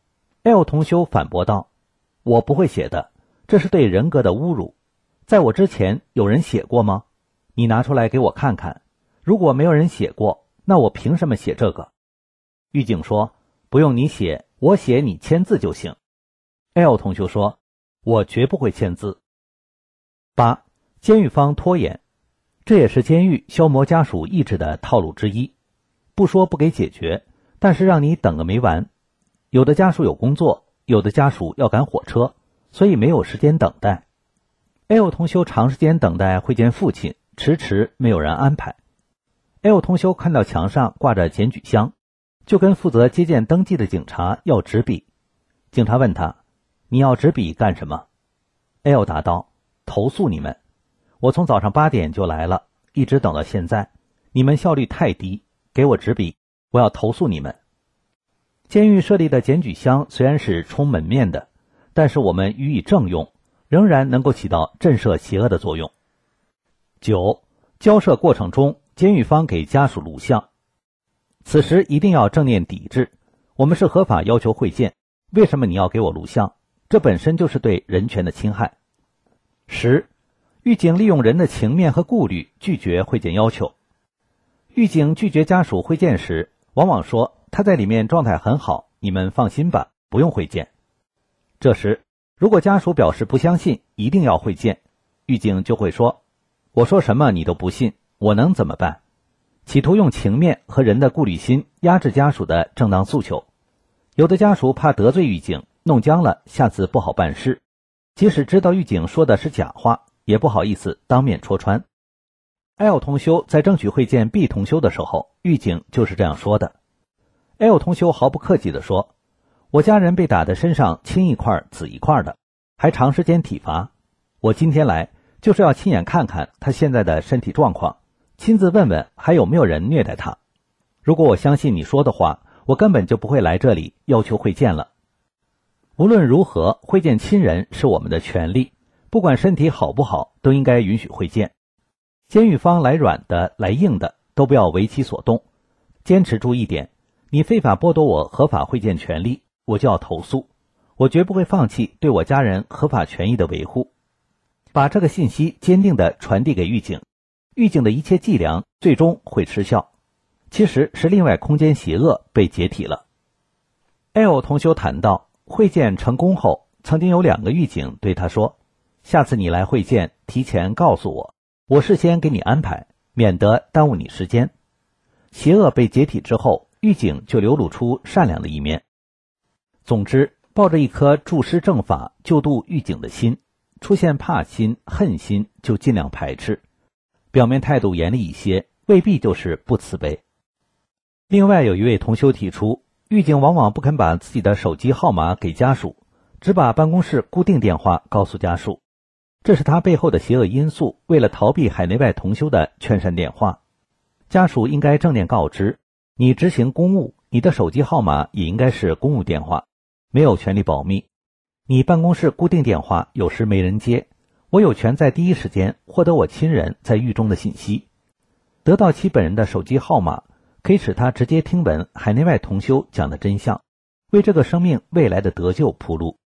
L 同修反驳道，我不会写的，这是对人格的侮辱，在我之前有人写过吗？你拿出来给我看看，如果没有人写过，那我凭什么写这个？狱警说，不用你写，我写你签字就行。 L 同修说，我绝不会签字。八，监狱方拖延，这也是监狱消磨家属意志的套路之一，不说不给解决，但是让你等个没完。有的家属有工作，有的家属要赶火车，所以没有时间等待。 L 同修长时间等待会见父亲，迟迟没有人安排。 L 同修看到墙上挂着检举箱，就跟负责接见登记的警察要纸笔。警察问他，你要纸笔干什么？ L 答道，投诉你们，我从早上八点就来了，一直等到现在，你们效率太低，给我纸笔，我要投诉你们。监狱设立的检举箱虽然是充门面的，但是我们予以正用，仍然能够起到震慑邪恶的作用。九，交涉过程中，监狱方给家属录像，此时一定要正念抵制，我们是合法要求会见，为什么你要给我录像？这本身就是对人权的侵害。十，狱警利用人的情面和顾虑拒绝会见要求。狱警拒绝家属会见时，往往说他在里面状态很好，你们放心吧，不用会见。这时如果家属表示不相信，一定要会见，狱警就会说，我说什么你都不信，我能怎么办？企图用情面和人的顾虑心压制家属的正当诉求。有的家属怕得罪狱警，弄僵了，下次不好办事，即使知道狱警说的是假话，也不好意思当面戳穿。 L 同修在争取会见 B 同修的时候，狱警就是这样说的。L 同修毫不客气地说，我家人被打得身上青一块紫一块的，还长时间体罚，我今天来就是要亲眼看看他现在的身体状况，亲自问问还有没有人虐待他。如果我相信你说的话，我根本就不会来这里要求会见了。无论如何，会见亲人是我们的权利，不管身体好不好，都应该允许会见。监狱方来软的来硬的都不要为其所动，坚持住一点，你非法剥夺我合法会见权利，我就要投诉，我绝不会放弃对我家人合法权益的维护。把这个信息坚定地传递给狱警，狱警的一切伎俩最终会失效，其实是另外空间邪恶被解体了。 L 同修谈到，会见成功后，曾经有两个狱警对他说，下次你来会见提前告诉我，我事先给你安排，免得耽误你时间。邪恶被解体之后，狱警就流露出善良的一面。总之，抱着一颗助师正法救度狱警的心，出现怕心恨心就尽量排斥，表面态度严厉一些，未必就是不慈悲。另外有一位同修提出，狱警往往不肯把自己的手机号码给家属，只把办公室固定电话告诉家属，这是他背后的邪恶因素，为了逃避海内外同修的劝善电话。家属应该正面告知，你执行公务，你的手机号码也应该是公务电话，没有权利保密。你办公室固定电话有时没人接，我有权在第一时间获得我亲人在狱中的信息，得到其本人的手机号码，可以使他直接听闻海内外同修讲的真相，为这个生命未来的得救铺路。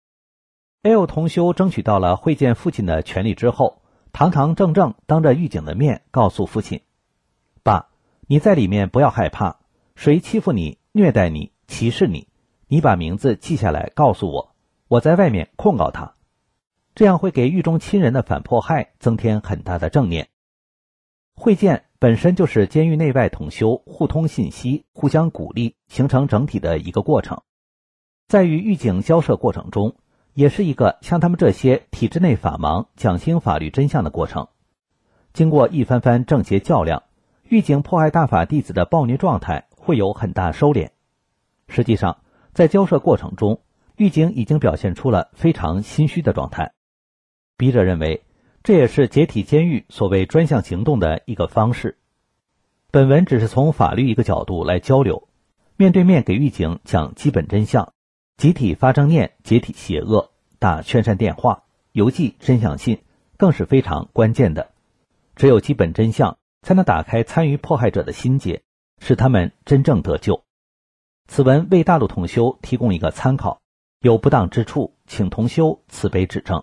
L 同修争取到了会见父亲的权利之后，堂堂正正当着狱警的面告诉父亲，爸，你在里面不要害怕，谁欺负你、虐待你、歧视你，你把名字记下来告诉我，我在外面控告他。这样会给狱中亲人的反迫害增添很大的正念。会见本身就是监狱内外同修互通信息、互相鼓励，形成整体的一个过程。在与狱警交涉过程中，也是一个向他们这些体制内法盲讲清法律真相的过程。经过一番番正邪较量，狱警迫害大法弟子的暴虐状态会有很大收敛。实际上，在交涉过程中，狱警已经表现出了非常心虚的状态。笔者认为，这也是解体监狱所谓专项行动的一个方式。本文只是从法律一个角度来交流，面对面给狱警讲基本真相，集体发正念，解体邪恶，打劝善电话，邮寄真相信，更是非常关键的。只有基本真相，才能打开参与迫害者的心结，使他们真正得救。此文为大陆同修提供一个参考，有不当之处，请同修慈悲指正。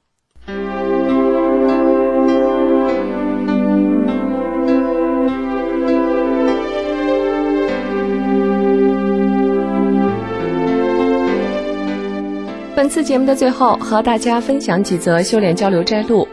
本次节目的最后，和大家分享几则修炼交流摘录。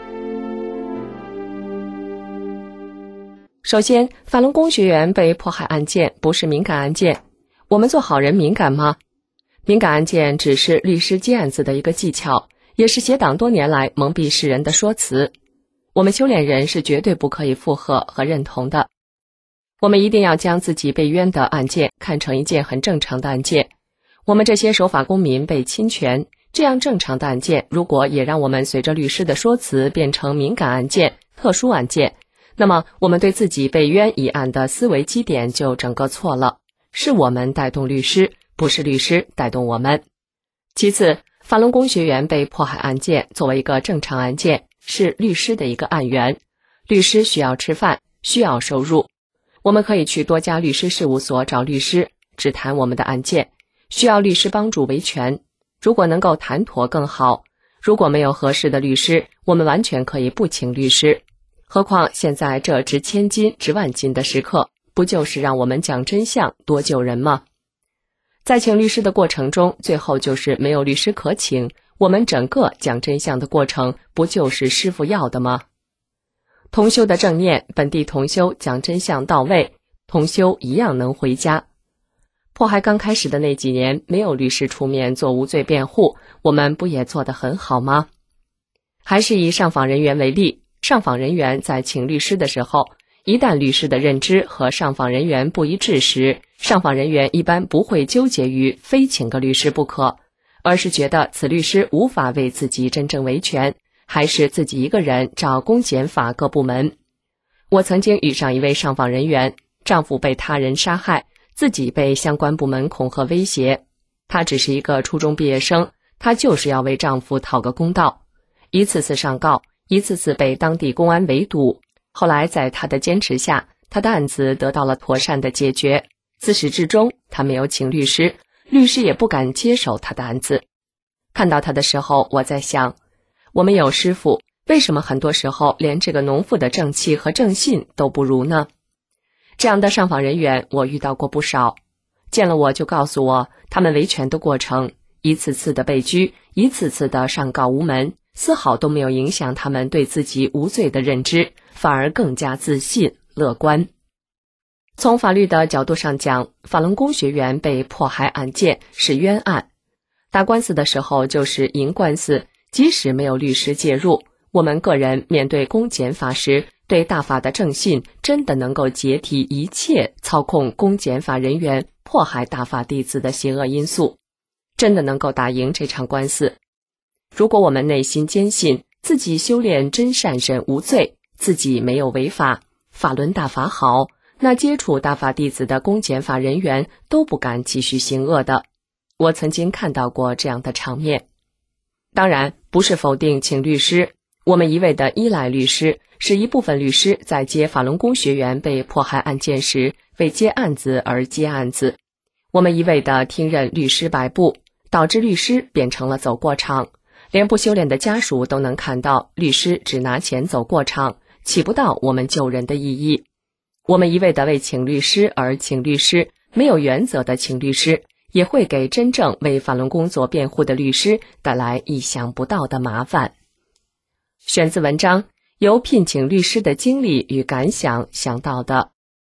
首先，法轮功学员被迫害案件不是敏感案件，我们做好人敏感吗？敏感案件只是律师接案子的一个技巧，也是邪党多年来蒙蔽世人的说辞。我们修炼人是绝对不可以附和和认同的。我们一定要将自己被冤的案件看成一件很正常的案件。我们这些守法公民被侵权，这样正常的案件，如果也让我们随着律师的说辞变成敏感案件、特殊案件，那么我们对自己被冤一案的思维基点就整个错了，是我们带动律师，不是律师带动我们。其次，法轮功学员被迫害案件作为一个正常案件，是律师的一个案源，律师需要吃饭，需要收入，我们可以去多家律师事务所找律师，只谈我们的案件，需要律师帮助维权，如果能够谈妥更好，如果没有合适的律师，我们完全可以不请律师。何况现在这值千金值万金的时刻，不就是让我们讲真相，多救人吗？在请律师的过程中，最后就是没有律师可请，我们整个讲真相的过程，不就是师父要的吗？同修的正念，本地同修讲真相到位，同修一样能回家。迫害刚开始的那几年，没有律师出面做无罪辩护，我们不也做得很好吗？还是以上访人员为例，上访人员在请律师的时候， 一旦律师的认知和上访人员不一致时，上访人员一般不会纠结于非请个律师不可，而是觉得此律师无法为自己真正维权，还是自己一个人找公检法各部门。我曾经遇上一位上访人员，丈夫被他人杀害，自己被相关部门恐吓威胁。她只是一个初中毕业生，她就是要为丈夫讨个公道，一次次上告，一次次被当地公安围堵。后来在她的坚持下，她的案子得到了妥善的解决。自始至终，她没有请律师，律师也不敢接手她的案子。看到她的时候，我在想，我们有师傅，为什么很多时候连这个农妇的正气和正信都不如呢？这样的上访人员我遇到过不少，见了我就告诉我，他们维权的过程，一次次的被拘，一次次的上告无门，丝毫都没有影响他们对自己无罪的认知，反而更加自信乐观。从法律的角度上讲，法轮功学员被迫害案件是冤案，打官司的时候就是赢官司，即使没有律师介入，我们个人面对公检法时，对大法的正信真的能够解体一切操控公检法人员迫害大法弟子的邪恶因素，真的能够打赢这场官司。如果我们内心坚信自己修炼真善忍无罪，自己没有违法，法轮大法好，那接触大法弟子的公检法人员都不敢继续行恶的。我曾经看到过这样的场面。当然，不是否定请律师，我们一味的依赖律师，是一部分律师在接法轮功学员被迫害案件时，为接案子而接案子。我们一味的听任律师摆布，导致律师变成了走过场，连不修炼的家属都能看到律师只拿钱走过场，起不到我们救人的意义。我们一味的为请律师而请律师，没有原则的请律师，也会给真正为法轮功做辩护的律师带来意想不到的麻烦。选自文章，由聘请律师的经历与感想想到的。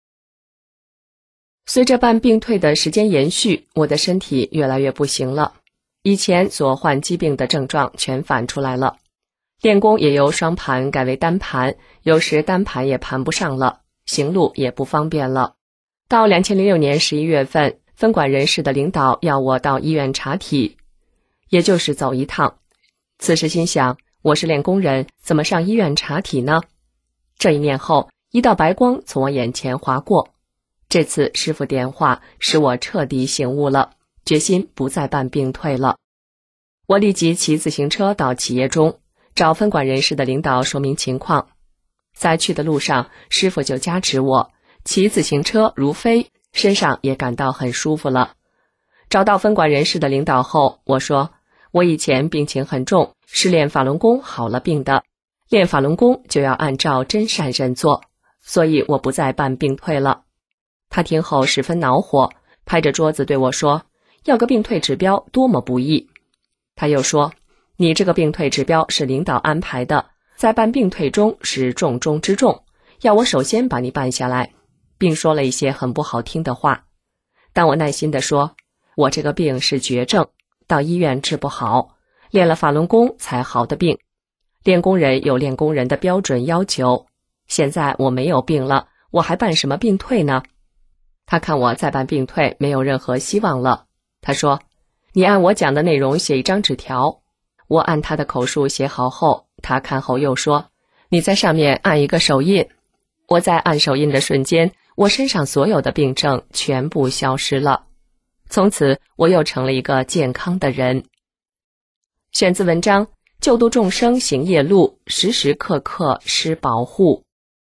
随着办病退的时间延续，我的身体越来越不行了，以前所患疾病的症状全反出来了。练功也由双盘改为单盘，有时单盘也盘不上了，行路也不方便了。到二零零六年十一月份，分管人事的领导要我到医院查体，也就是走一趟。此时心想，我是练功人，怎么上医院查体呢？这一念后，一道白光从我眼前划过。这次师父点化使我彻底醒悟了，决心不再办病退了。我立即骑自行车到企业中，找分管人事的领导说明情况。在去的路上，师父就加持我，骑自行车如飞，身上也感到很舒服了。找到分管人事的领导后，我说，我以前病情很重，是练法轮功好了病的，练法轮功就要按照真善忍做，所以我不再办病退了。他听后十分恼火，拍着桌子对我说，要个病退指标多么不易。他又说，你这个病退指标是领导安排的，在办病退中是重中之重，要我首先把你办下来，并说了一些很不好听的话。但我耐心地说，我这个病是绝症，到医院治不好，练了法轮功才好的病，练功人有练功人的标准要求，现在我没有病了，我还办什么病退呢？他看我再办病退没有任何希望了，他说，你按我讲的内容写一张纸条。我按他的口述写好后，他看后又说，你在上面按一个手印。我在按手印的瞬间，我身上所有的病症全部消失了，从此我又成了一个健康的人。选自文章，救度众生行业路，时时刻刻施保护。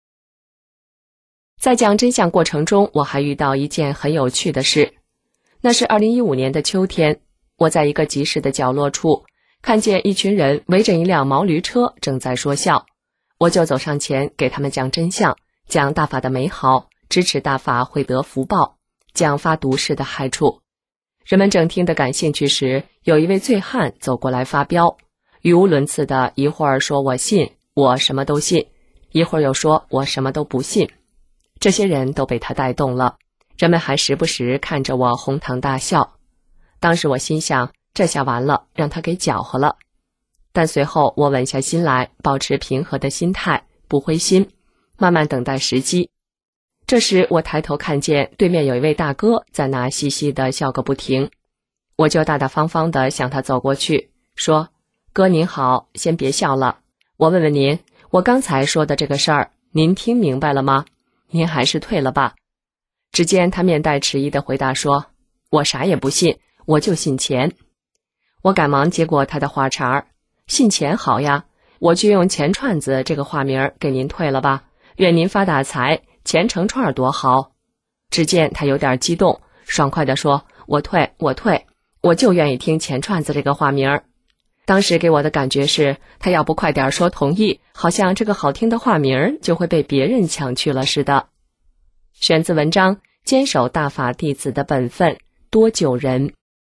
在讲真相过程中，我还遇到一件很有趣的事。那是二零一五年的秋天，我在一个集市的角落处，看见一群人围着一辆毛驴车正在说笑，我就走上前给他们讲真相，讲大法的美好，支持大法会得福报，讲发毒誓的害处。人们正听得感兴趣时，有一位醉汉走过来发飙，语无伦次的一会儿说我信，我什么都信，一会儿又说我什么都不信。这些人都被他带动了，人们还时不时看着我哄堂大笑。当时我心想，这下完了，让他给搅和了。但随后我稳下心来，保持平和的心态，不灰心， 慢慢等待时机。这时我抬头看见对面有一位大哥在那嘻嘻地笑个不停，我就大大方方地向他走过去，说：哥您好，先别笑了，我问问您，我刚才说的这个事儿您听明白了吗？您还是退了吧。只见他面带迟疑地回答说：我啥也不信，我就信钱。我赶忙接过他的话茬儿：信钱好呀，我就用钱串子这个化名给您退了吧，愿您发大财，钱成串多好。只见他有点激动，爽快地说：我退我退，我就愿意听钱串子这个化名。当时给我的感觉是，他要不快点说同意，好像这个好听的化名就会被别人抢去了似的。选自文章《坚守大法弟子的本分，多救人》。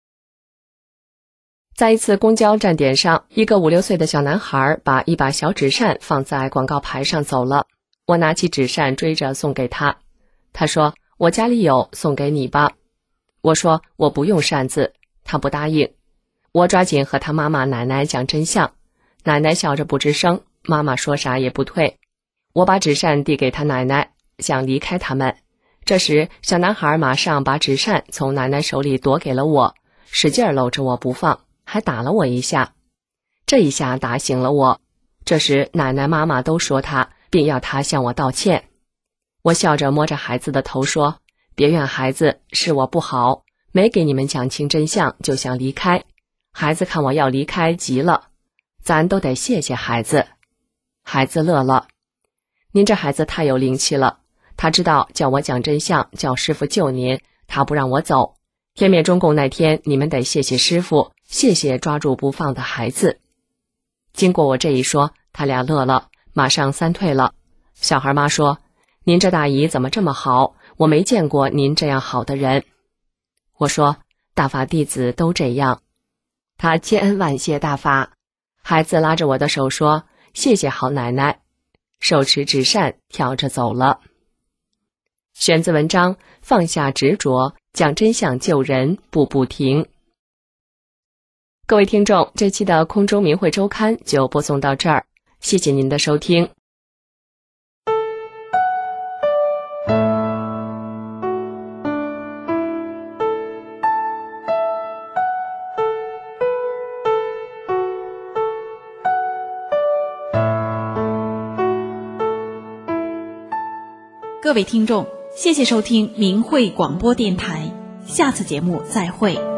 在一次公交站点上，一个五六岁的小男孩把一把小纸扇放在广告牌上走了。我拿起纸扇追着送给他，他说：我家里有，送给你吧。我说：我不用扇子，他不答应。我抓紧和他妈妈奶奶讲真相，奶奶笑着不吱声，妈妈说啥也不退。我把纸扇递给他奶奶，想离开他们。这时小男孩马上把纸扇从奶奶手里夺给了我，使劲搂着我不放，还打了我一下。这一下打醒了我。这时奶奶妈妈都说他，并要他向我道歉。我笑着摸着孩子的头说：别怨孩子，是我不好，没给你们讲清真相就想离开。孩子看我要离开急了，咱都得谢谢孩子。孩子乐了：您这孩子太有灵气了，他知道叫我讲真相，叫师父救您，他不让我走。天灭中共那天，你们得谢谢师父，谢谢抓住不放的孩子。经过我这一说，他俩乐了，马上三退了。小孩妈说：您这大姨怎么这么好，我没见过您这样好的人。我说：大法弟子都这样。他千万谢大法。孩子拉着我的手说：谢谢好奶奶，手持纸扇跳着走了。选自文章《放下执着，讲真相救人，步步停》。各位听众，这期的空中明慧周刊就播送到这儿，谢谢您的收听。 各位听众，谢谢收听明慧广播电台，下次节目再会。